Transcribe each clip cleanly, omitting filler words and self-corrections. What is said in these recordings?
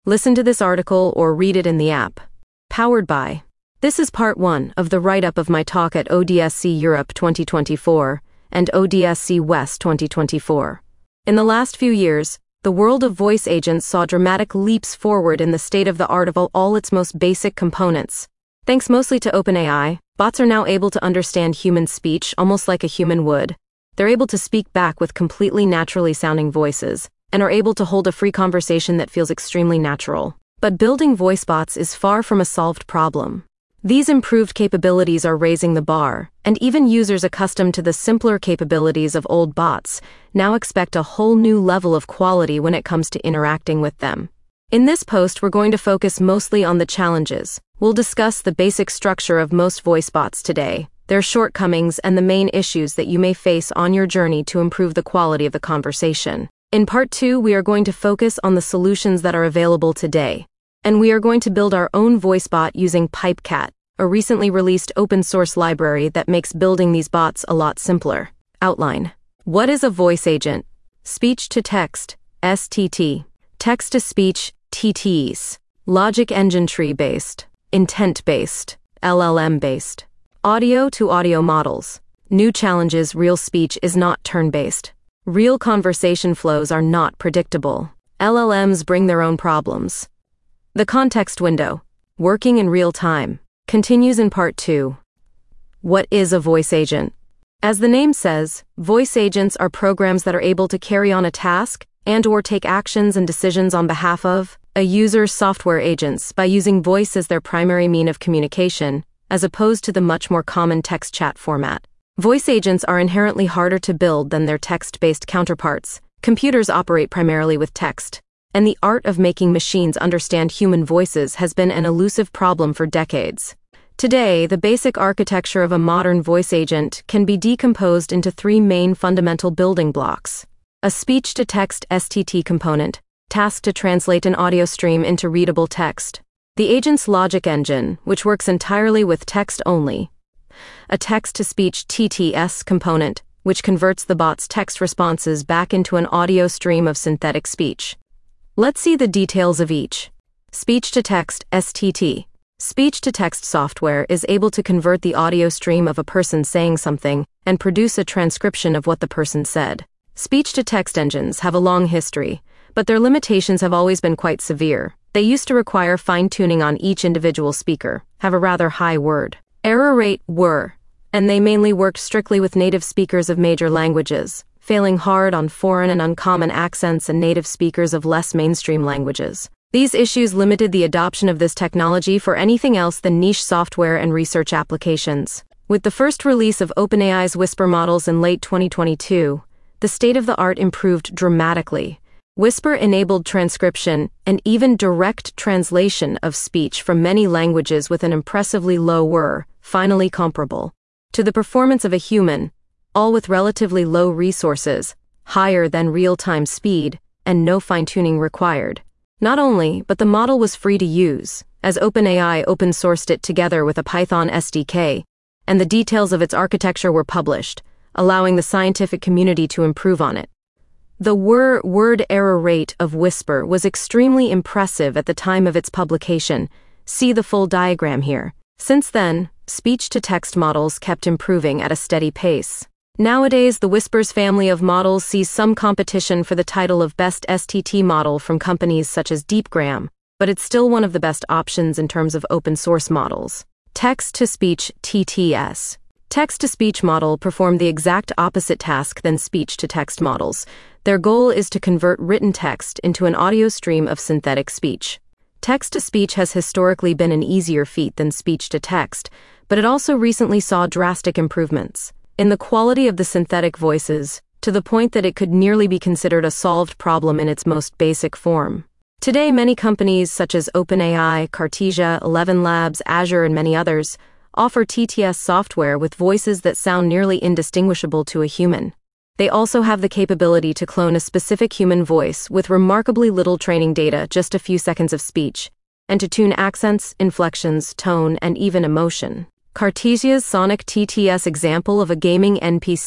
Listen to this article or read it in the app. Powered by. This is part 1 of the write-up of my talk at ODSC Europe 2024 and ODSC West 2024. In the last few years, the world of voice agents saw dramatic leaps forward in the state-of-the-art of all its most basic components. Thanks mostly to OpenAI, bots are now able to understand human speech almost like a human would. They're able to speak back with completely naturally sounding voices, and are able to hold a free conversation that feels extremely natural. But building voice bots is far from a solved problem. These improved capabilities are raising the bar, and even users accustomed to the simpler capabilities of old bots now expect a whole new level of quality when it comes to interacting with them. In this post, we're going to focus mostly on the challenges. We'll discuss the basic structure of most voice bots today, their shortcomings, and the main issues that you may face on your journey to improve the quality of the conversation. In part 2, we are going to focus on the solutions that are available today, and we are going to build our own voice bot using PipeCat, a recently released open-source library that makes building these bots a lot simpler. Outline. What is a voice agent? Speech-to-text, STT. Text-to-speech, TTEs. Logic engine tree-based. Intent-based. LLM-based. Audio-to-audio models. New challenges. Real speech is not turn-based. Real conversation flows are not predictable. LLMs bring their own problems. The context window. Working in real time. Continues in part 2. What is a voice agent? As the name says, voice agents are programs that are able to carry on a task and/or take actions and decisions on behalf of a user's software agents by using voice as their primary mean of communication, as opposed to the much more common text chat format. Voice agents are inherently harder to build than their text-based counterparts. Computers operate primarily with text, and the art of making machines understand human voices has been an elusive problem for decades. Today, the basic architecture of a modern voice agent can be decomposed into 3 main fundamental building blocks. A speech-to-text STT component, tasked to translate an audio stream into readable text. The agent's logic engine, which works entirely with text only. A text-to-speech TTS component, which converts the bot's text responses back into an audio stream of synthetic speech. Let's see the details of each. Speech-to-text STT. Speech-to-text software is able to convert the audio stream of a person saying something and produce a transcription of what the person said. Speech-to-text engines have a long history, but their limitations have always been quite severe. They used to require fine-tuning on each individual speaker, have a rather high word error rate (WER), and they mainly worked strictly with native speakers of major languages, failing hard on foreign and uncommon accents and native speakers of less mainstream languages. These issues limited the adoption of this technology for anything else than niche software and research applications. With the first release of OpenAI's Whisper models in late 2022, the state-of-the-art improved dramatically. Whisper enabled transcription and even direct translation of speech from many languages with an impressively low WER, finally comparable to the performance of a human, all with relatively low resources, higher than real-time speed, and no fine-tuning required. Not only, but the model was free to use, as OpenAI open-sourced it together with a Python SDK, and the details of its architecture were published, allowing the scientific community to improve on it. The word error rate of Whisper was extremely impressive at the time of its publication. See the full diagram here. Since then, speech-to-text models kept improving at a steady pace. Nowadays, the Whisper's family of models sees some competition for the title of best STT model from companies such as DeepGram, but it's still one of the best options in terms of open-source models. Text-to-speech TTS. Text-to-speech model perform the exact opposite task than speech-to-text models. Their goal is to convert written text into an audio stream of synthetic speech. Text-to-speech has historically been an easier feat than speech-to-text, but it also recently saw drastic improvements in the quality of the synthetic voices, to the point that it could nearly be considered a solved problem in its most basic form. Today, many companies such as OpenAI, Cartesia, ElevenLabs, Azure, and many others offer TTS software with voices that sound nearly indistinguishable to a human. They also have the capability to clone a specific human voice with remarkably little training data, just a few seconds of speech, and to tune accents, inflections, tone, and even emotion. Cartesia's Sonic TTS example of a gaming NPC.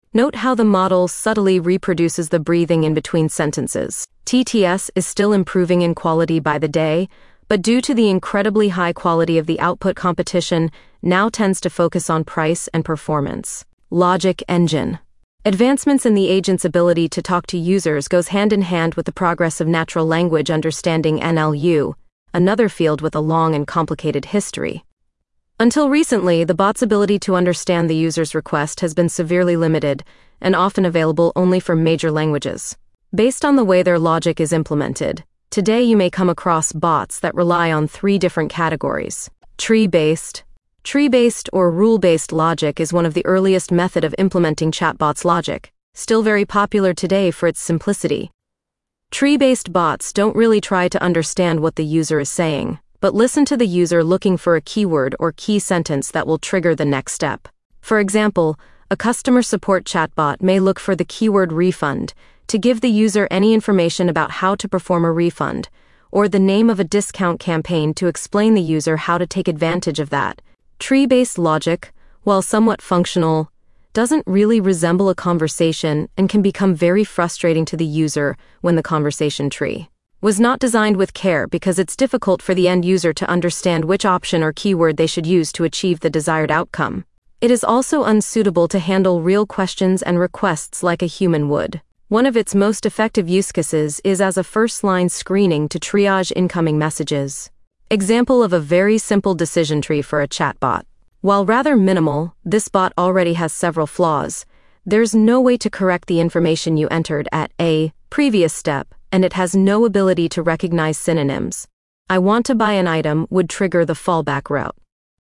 Note how the model subtly reproduces the breathing in between sentences. TTS is still improving in quality by the day, but due to the incredibly high quality of the output, competition now tends to focus on price and performance. Logic engine. Advancements in the agent's ability to talk to users goes hand in hand with the progress of natural language understanding (NLU), another field with a long and complicated history. Until recently, the bot's ability to understand the user's request has been severely limited and often available only for major languages. Based on the way their logic is implemented, today you may come across bots that rely on 3 different categories. Tree-based. Tree-based or rule-based logic is one of the earliest method of implementing chatbots logic, still very popular today for its simplicity. Tree-based bots don't really try to understand what the user is saying, but listen to the user looking for a keyword or key sentence that will trigger the next step. For example, a customer support chatbot may look for the keyword refund to give the user any information about how to perform a refund, or the name of a discount campaign to explain the user how to take advantage of that. Tree-based logic, while somewhat functional, doesn't really resemble a conversation and can become very frustrating to the user when the conversation tree was not designed with care because it's difficult for the end user to understand which option or keyword they should use to achieve the desired outcome. It is also unsuitable to handle real questions and requests like a human would. One of its most effective use cases is as a first-line screening to triage incoming messages. Example of a very simple decision tree for a chatbot. While rather minimal, this bot already has several flaws. There's no way to correct the information you entered at a previous step, and it has no ability to recognize synonyms. I want to buy an item would trigger the fallback route.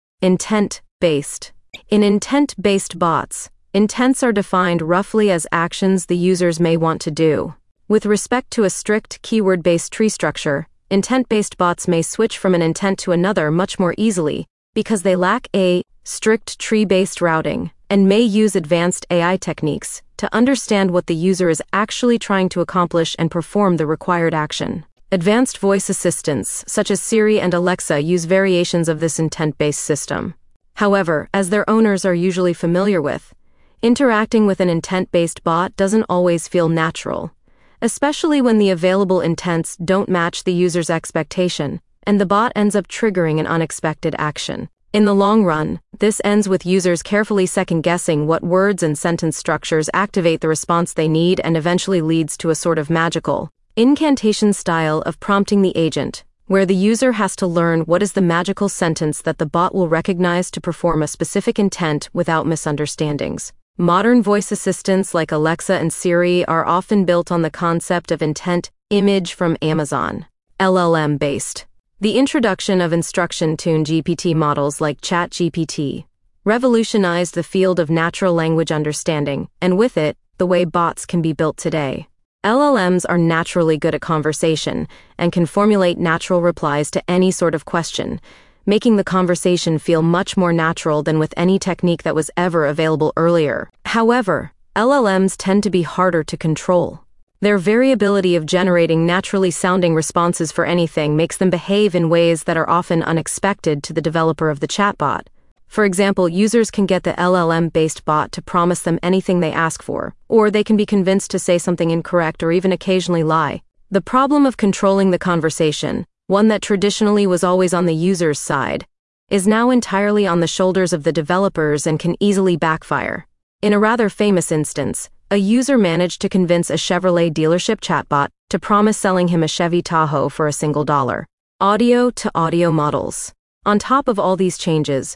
Intent-based. In intent-based bots, intents are defined roughly as actions the users may want to do. With respect to a strict keyword-based tree structure, intent-based bots may switch from an intent to another much more easily because they lack a strict tree-based routing and may use advanced AI techniques to understand what the user is actually trying to accomplish and perform the required action. Advanced voice assistants, such as Siri and Alexa, use variations of this intent-based system. However, as their owners are usually familiar with, interacting with an intent-based bot doesn't always feel natural, especially when the available intents don't match the user's expectation, and the bot ends up triggering an unexpected action. In the long run, this ends with users carefully second-guessing what words and sentence structures activate the response they need and eventually leads to a sort of magical incantation style of prompting the agent, where the user has to learn what is the magical sentence that the bot will recognize to perform a specific intent without misunderstandings. Modern voice assistants like Alexa and Siri are often built on the concept of intent image from Amazon. LLM-based. The introduction of instruction-tuned GPT models like ChatGPT revolutionized the field of natural language understanding, and with it, the way bots can be built today. LLMs are naturally good at conversation and can formulate natural replies to any sort of question, making the conversation feel much more natural than with any technique that was ever available earlier. However, LLMs tend to be harder to control. Their variability of generating naturally sounding responses for anything makes them behave in ways that are often unexpected to the developer of the chatbot. For example, users can get the LLM-based bot to promise them anything they ask for, or they can be convinced to say something incorrect or even occasionally lie. The problem of controlling the conversation, one that traditionally was always on the user's side, is now entirely on the shoulders of the developers and can easily backfire. In a rather famous instance, a user managed to convince a Chevrolet dealership chatbot to promise selling him a Chevy Tahoe for a single $1. Audio-to-audio models. On top of all these changes,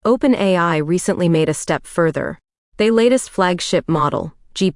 OpenAI recently made a step further. Their latest flagship model,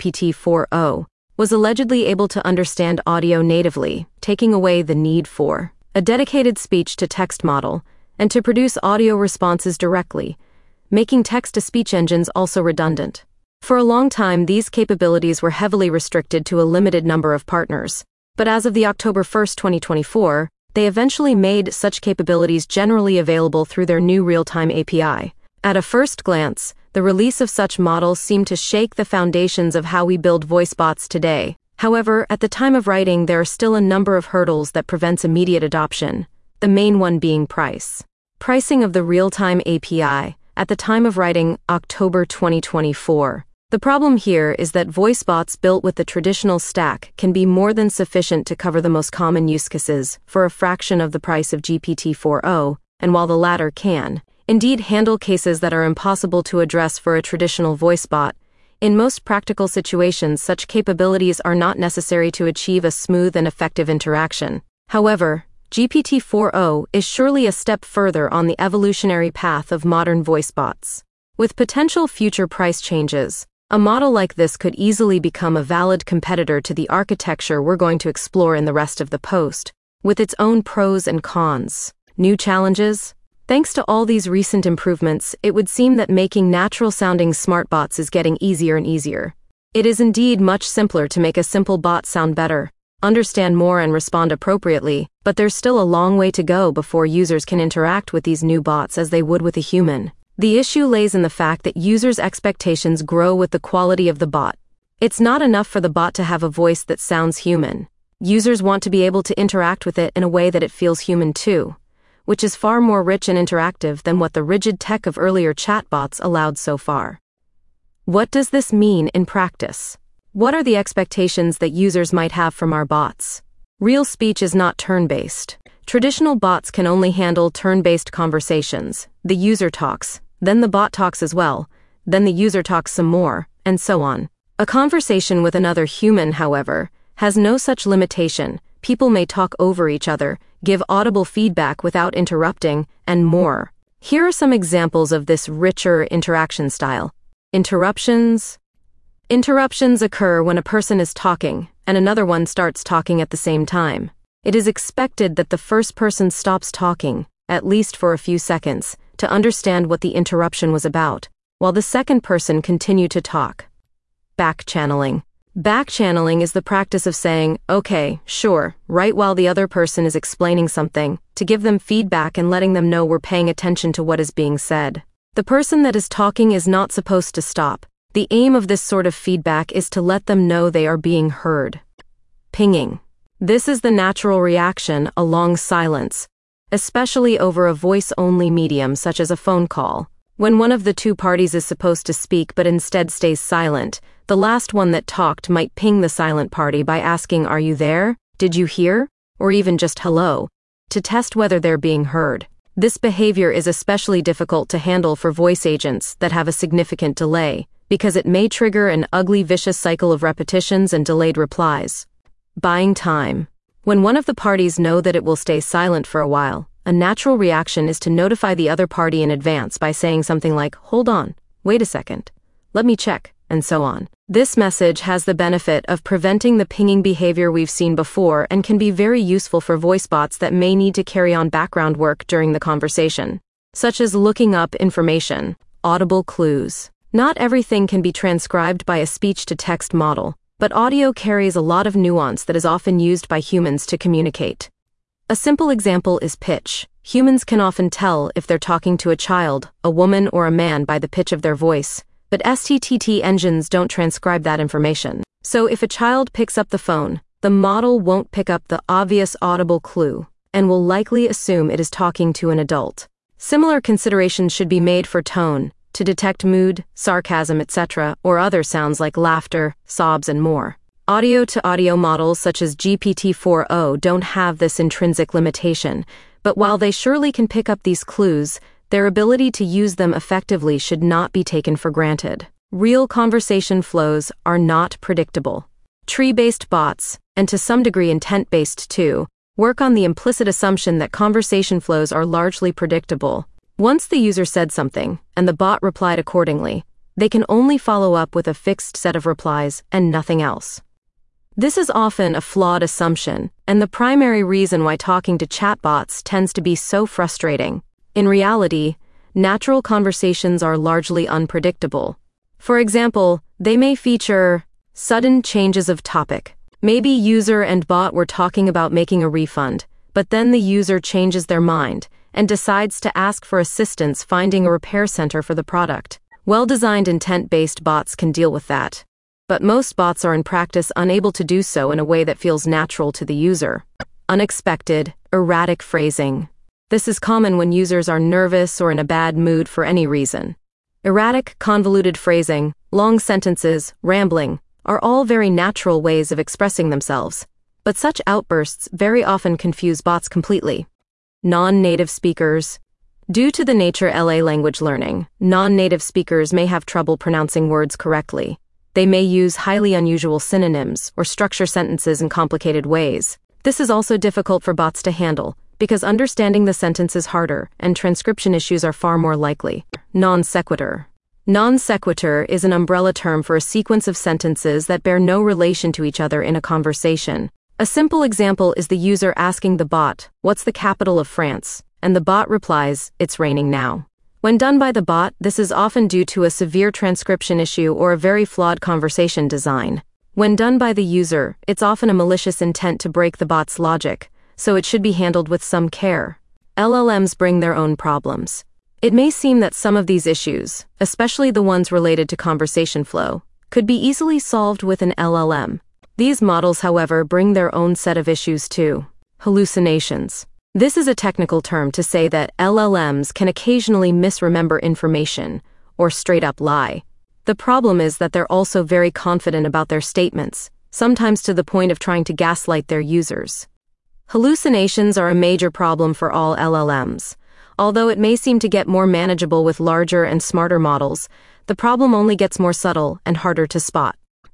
GPT-4o, was allegedly able to understand audio natively, taking away the need for a dedicated speech-to-text model and to produce audio responses directly, making text-to-speech engines also redundant. For a long time, these capabilities were heavily restricted to a limited number of partners, but as of the October 1, 2024, they eventually made such capabilities generally available through their new real-time API. At a first glance, the release of such models seemed to shake the foundations of how we build voice bots today. However, at the time of writing, there are still a number of hurdles that prevents immediate adoption, the main one being price. Pricing of the real-time API, at the time of writing, October 2024, The problem here is that voice bots built with the traditional stack can be more than sufficient to cover the most common use cases for a fraction of the price of GPT-4o, and while the latter can, indeed, handle cases that are impossible to address for a traditional voice bot, in most practical situations such capabilities are not necessary to achieve a smooth and effective interaction. However, GPT-4o is surely a step further on the evolutionary path of modern voice bots. With potential future price changes, a model like this could easily become a valid competitor to the architecture we're going to explore in the rest of the post, with its own pros and cons. New challenges? Thanks to all these recent improvements, it would seem that making natural-sounding smart bots is getting easier and easier. It is indeed much simpler to make a simple bot sound better, understand more and respond appropriately, but there's still a long way to go before users can interact with these new bots as they would with a human. The issue lays in the fact that users' expectations grow with the quality of the bot. It's not enough for the bot to have a voice that sounds human. Users want to be able to interact with it in a way that it feels human too, which is far more rich and interactive than what the rigid tech of earlier chatbots allowed so far. What does this mean in practice? What are the expectations that users might have from our bots? Real speech is not turn-based. Traditional bots can only handle turn-based conversations. The user talks, then the bot talks as well, then the user talks some more, and so on. A conversation with another human, however, has no such limitation. People may talk over each other, give audible feedback without interrupting, and more. Here are some examples of this richer interaction style. Interruptions. Interruptions occur when a person is talking, and another one starts talking at the same time. It is expected that the first person stops talking, at least for a few seconds, to understand what the interruption was about, while the second person continued to talk. Back-channeling. Back-channeling is the practice of saying, okay, sure, right while the other person is explaining something, to give them feedback and letting them know we're paying attention to what is being said. The person that is talking is not supposed to stop. The aim of this sort of feedback is to let them know they are being heard. Pinging. This is the natural reaction along silence, especially over a voice-only medium such as a phone call. When one of the two parties is supposed to speak but instead stays silent, the last one that talked might ping the silent party by asking, "Are you there? Did you hear?" or even just "hello," to test whether they're being heard. This behavior is especially difficult to handle for voice agents that have a significant delay, because it may trigger an ugly vicious cycle of repetitions and delayed replies. Buying time. When one of the parties know that it will stay silent for a while, a natural reaction is to notify the other party in advance by saying something like, "Hold on, wait a second, let me check," and so on. This message has the benefit of preventing the pinging behavior we've seen before and can be very useful for voice bots that may need to carry on background work during the conversation, such as looking up information. Audible clues. Not everything can be transcribed by a speech-to-text model, but audio carries a lot of nuance that is often used by humans to communicate. A simple example is pitch. Humans can often tell if they're talking to a child, a woman, or a man by the pitch of their voice, but STTT engines don't transcribe that information. So if a child picks up the phone, the model won't pick up the obvious audible clue, and will likely assume it is talking to an adult. Similar considerations should be made for tone, to detect mood, sarcasm, etc., or other sounds like laughter, sobs, and more. Audio-to-audio models such as GPT-4o don't have this intrinsic limitation, but while they surely can pick up these clues, their ability to use them effectively should not be taken for granted. Real conversation flows are not predictable. Tree-based bots, and to some degree intent-based too, work on the implicit assumption that conversation flows are largely predictable. Once the user said something, and the bot replied accordingly, they can only follow up with a fixed set of replies and nothing else. This is often a flawed assumption, and the primary reason why talking to chatbots tends to be so frustrating. In reality, natural conversations are largely unpredictable. For example, they may feature sudden changes of topic. Maybe user and bot were talking about making a refund, but then the user changes their mind and decides to ask for assistance finding a repair center for the product. Well-designed intent-based bots can deal with that, but most bots are in practice unable to do so in a way that feels natural to the user. Unexpected, erratic phrasing. This is common when users are nervous or in a bad mood for any reason. Erratic, convoluted phrasing, long sentences, rambling, are all very natural ways of expressing themselves. But such outbursts very often confuse bots completely. Non-native speakers. Due to the nature LA language learning, non-native speakers may have trouble pronouncing words correctly. They may use highly unusual synonyms or structure sentences in complicated ways. This is also difficult for bots to handle, because understanding the sentence is harder and transcription issues are far more likely. Non sequitur. Non sequitur is an umbrella term for a sequence of sentences that bear no relation to each other in a conversation. A simple example is the user asking the bot, "What's the capital of France?" and the bot replies, "It's raining now." When done by the bot, this is often due to a severe transcription issue or a very flawed conversation design. When done by the user, it's often a malicious intent to break the bot's logic, so it should be handled with some care. LLMs bring their own problems. It may seem that some of these issues, especially the ones related to conversation flow, could be easily solved with an LLM. These models, however, bring their own set of issues too. Hallucinations. This is a technical term to say that LLMs can occasionally misremember information or straight up lie. The problem is that they're also very confident about their statements, sometimes to the point of trying to gaslight their users. Hallucinations are a major problem for all LLMs. Although it may seem to get more manageable with larger and smarter models, the problem only gets more subtle and harder to spot.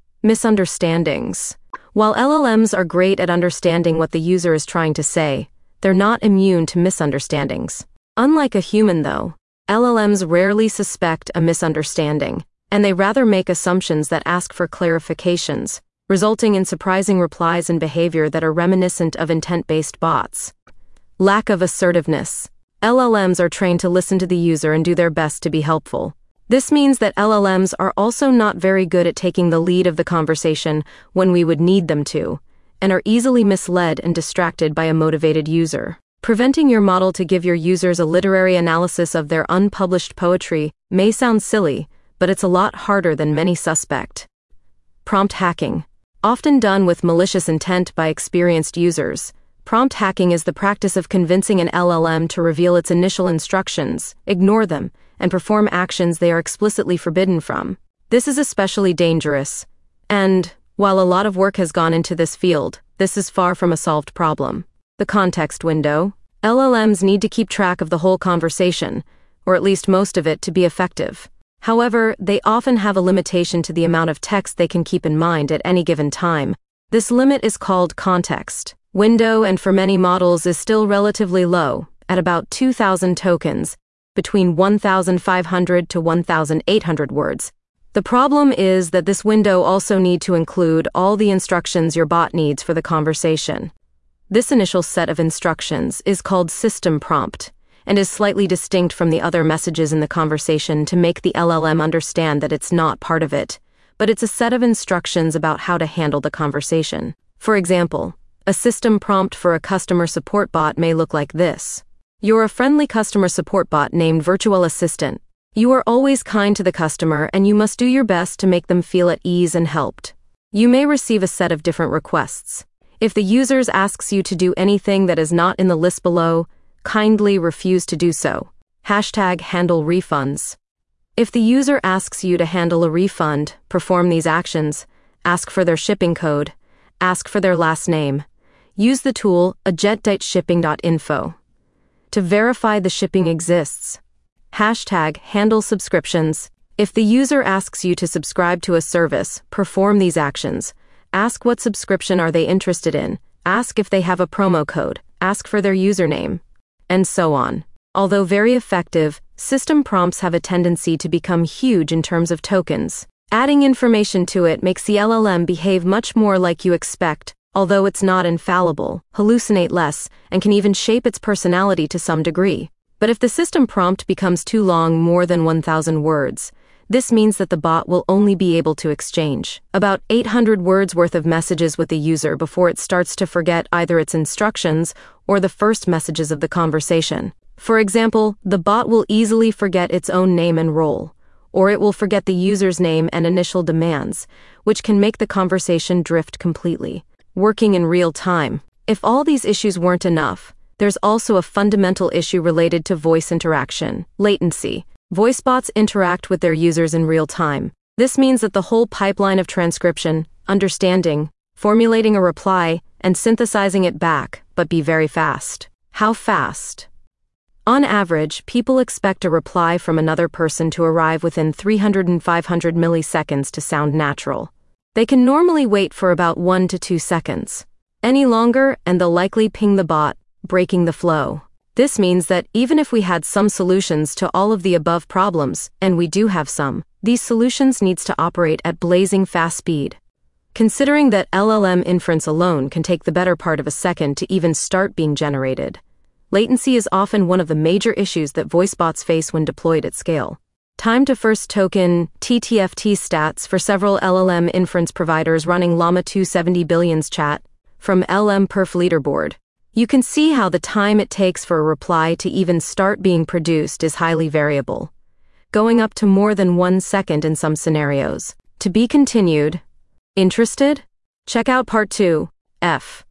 Misunderstandings. While LLMs are great at understanding what the user is trying to say, they're not immune to misunderstandings. Unlike a human, though, LLMs rarely suspect a misunderstanding, and they rather make assumptions that ask for clarifications, resulting in surprising replies and behavior that are reminiscent of intent-based bots. Lack of assertiveness. LLMs are trained to listen to the user and do their best to be helpful. This means that LLMs are also not very good at taking the lead of the conversation when we would need them to, and are easily misled and distracted by a motivated user. Preventing your model to give your users a literary analysis of their unpublished poetry may sound silly, but it's a lot harder than many suspect. Prompt hacking. Often done with malicious intent by experienced users, prompt hacking is the practice of convincing an LLM to reveal its initial instructions, ignore them, and perform actions they are explicitly forbidden from. This is especially dangerous, and, while a lot of work has gone into this field, this is far from a solved problem. The context window. LLMs need to keep track of the whole conversation, or at least most of it, to be effective. However, they often have a limitation to the amount of text they can keep in mind at any given time. This limit is called context window, and for many models is still relatively low, at about 2,000 tokens, between 1,500 to 1,800 words. The problem is that this window also needs to include all the instructions your bot needs for the conversation. This initial set of instructions is called system prompt, and is slightly distinct from the other messages in the conversation to make the LLM understand that it's not part of it, but it's a set of instructions about how to handle the conversation. For example, a system prompt for a customer support bot may look like this. You're a friendly customer support bot named Virtual Assistant. You are always kind to the customer and you must do your best to make them feel at ease and helped. You may receive a set of different requests. If the user asks you to do anything that is not in the list below, kindly refuse to do so. #handle refunds. If the user asks you to handle a refund, perform these actions: ask for their shipping code, ask for their last name. Use the tool ajetdateshipping.info to verify the shipping exists. #handle subscriptions. If the user asks you to subscribe to a service, perform these actions. Ask what subscription are they interested in, ask if they have a promo code, ask for their username, and so on. Although very effective, system prompts have a tendency to become huge in terms of tokens. Adding information to it makes the LLM behave much more like you expect, although it's not infallible, hallucinate less, and can even shape its personality to some degree. But if the system prompt becomes too long, more than 1,000 words, this means that the bot will only be able to exchange about 800 words worth of messages with the user before it starts to forget either its instructions or the first messages of the conversation. For example, the bot will easily forget its own name and role, or it will forget the user's name and initial demands, which can make the conversation drift completely. Working in real time. If all these issues weren't enough, there's also a fundamental issue related to voice interaction, latency. Voice bots interact with their users in real time, This means that the whole pipeline of transcription, understanding, formulating a reply, and synthesizing it back, but be very fast. How fast? On average, people expect a reply from another person to arrive within 300 and 500 milliseconds to sound natural. They can normally wait for about 1 to 2 seconds. Any longer, and they'll likely ping the bot, breaking the flow. This means that even if we had some solutions to all of the above problems, and we do have some, these solutions needs to operate at blazing fast speed. Considering that LLM inference alone can take the better part of a second to even start being generated, latency is often one of the major issues that voice bots face when deployed at scale. Time to first token (TTFT) stats for several LLM inference providers running Llama 2 70 billions chat from LM-Perf leaderboard. You can see how the time it takes for a reply to even start being produced is highly variable, going up to more than 1 second in some scenarios. To be continued. Interested? Check out Part 2, F.